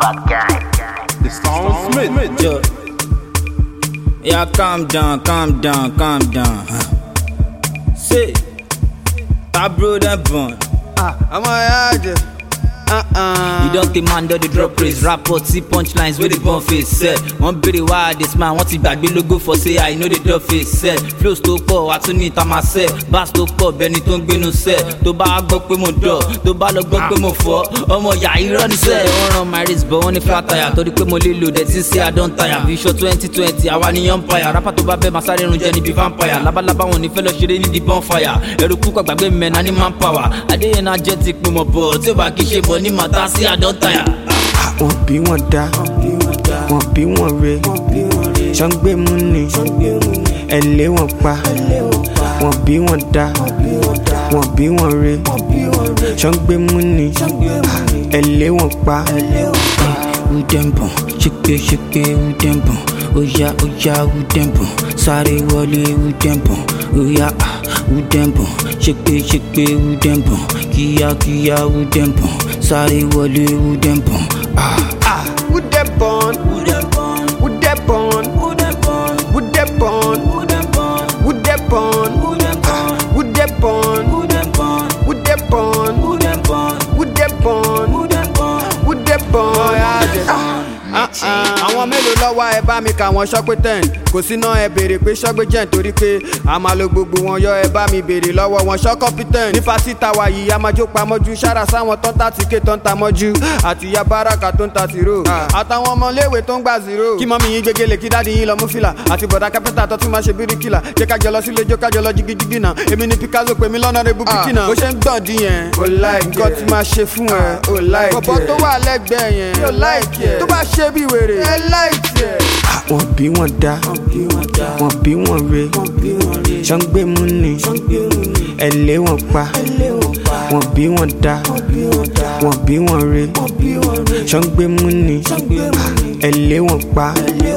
Bad guy. The Sound Smith. Yo. Yeah, calm down. Say, that bro that born. I'm a yard. You don't demand the drop praise. Rapport, see punchlines with the bone face set. One pretty wild, this man wants it back. Be logo for say I know the drop face set. Flows to poor, I tún need time myself. Bass to poor, Benny tó ń gbénu set. Tó bá gbọ́ pé mo dọ̀, tó bá lọ gbọ́ pé mo fọ́. Ọmọ ìyá irọ́ ni set. Wọ́n run my wrist, but wọ́n ní flat tire. Torí pé mo lè lò dẹ̀ tí say I don't tire. Vision 2020, àwa ni empire. Rapper tó bá bẹ́ẹ̀ máa sáré run jẹ́ níbi vampire. Labalábá wọn ní fẹ́ lọ ṣeré ní the bonfire. Ẹ̀rù kúkọ̀ gbàgbé mẹ́ná ní manpower. Adéyẹnà jẹ́ ti pé mo bọ̀, tí ó bá kí ṣe bọ̀ ní màtá sí I don't tire. Wọ́n bí wọ́n dá, wọ́n bí wọ́n re. Ṣọ́ngbé mú ni, ẹ̀lé wọ́n pa. Wọ́n bí wọ́n dá, wọ́n bí wọ́n re. Ṣọ́ngbé mú ni, ẹ̀lé wọ́n pa. Udembo, shake, udembo. Oya, udembo. Sáré wọlé udembo. Oya, udembo. Shake, udembo. Kíá, udembo. Sáré wọlé udembo. Who dey born? Who dey born? Who dey born? Who dey born? Who dey born? Who dey born? Who dey born? Who dey born? Who dey born? Who dey born? Who dey born? Who dey born? Who dey born? Who dey born? Who dey born? Àwọn mélòó lọ́wọ́ ẹ bá mi kà wọ́n ṣọ́pẹ́ 10 kò síná ẹ béèrè pé ṣọ́gbé jẹ́ nítorí pé a máa lo gbogbo wọn yọ ẹ bá mi béèrè lọ́wọ́ wọn ṣọ́ competent ní fásitì àwa yìí a máa jó pamọ́jú ṣára sáwọn tó ń ta tìké tó ń ta mọ́jú àti ìyá báràkà tó ń ta tìró àtàwọn ọmọléèwé tó ń gbà zero kí mọ́mí yín gbégélé kí dáàdi yín lọ mú fìlà àti bọ̀dá kápẹ́tà tó tún máa ṣe bíríkìlà jẹ́ ká jọ lọ sílé jó ká jọ lọ jigijigi náà èmi ni Picasso pè mí lọ́nà rẹ̀ bukiki náà bó ṣe ń gbọ̀n dín yẹn ó láìkẹ́ nǹkan tí máa ṣe fún ẹ ó láìkẹ́ bọ̀bọ̀ tó wà lẹ́gbẹ̀ẹ́ yẹn ó láìkẹ́ tó bá ṣe bí wèrè ẹ láìkẹ́. Wọ́n bí wọ́n dá, wọ́n bí wọ́n re. Ṣọ́ngbé mú ni, ẹ̀lé wọ́n pa. Wọ́n bí wọ́n dá, wọ́n bí wọ́n re. Ṣọ́ngbé mú ni, ẹ̀lé wọ́n pa.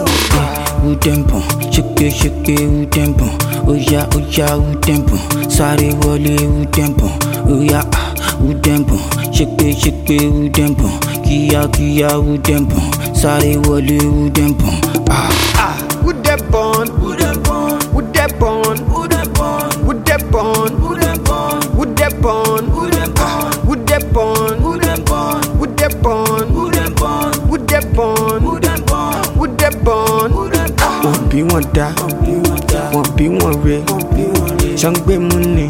Udembo, shake, udembo. Oya, udembo. Sáré wọlé udembo. Oya, udembo. Shake, udembo. Kíá, udembo. Sáré wọlé udembo. Who dey born? Who dey born? Who dey born? Who dey born? Who dey born? Who dey born? Who dey born? Who dey born? Who dey born? Who dey born? Who dey born? Who dey born? Who dey born? Who dey born? Who dey born? Wọ́n bí wọ́n dá, wọ́n bí wọ́n re. Ṣọ́ngbé mú ni,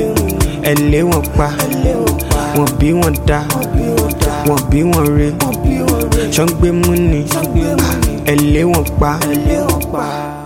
ẹ̀lé wọ́n pa. Wọ́n bí wọ́n dá, wọ́n bí wọ́n re. Ṣọ́ngbé mú ni, ẹ̀lé wọ́n pa.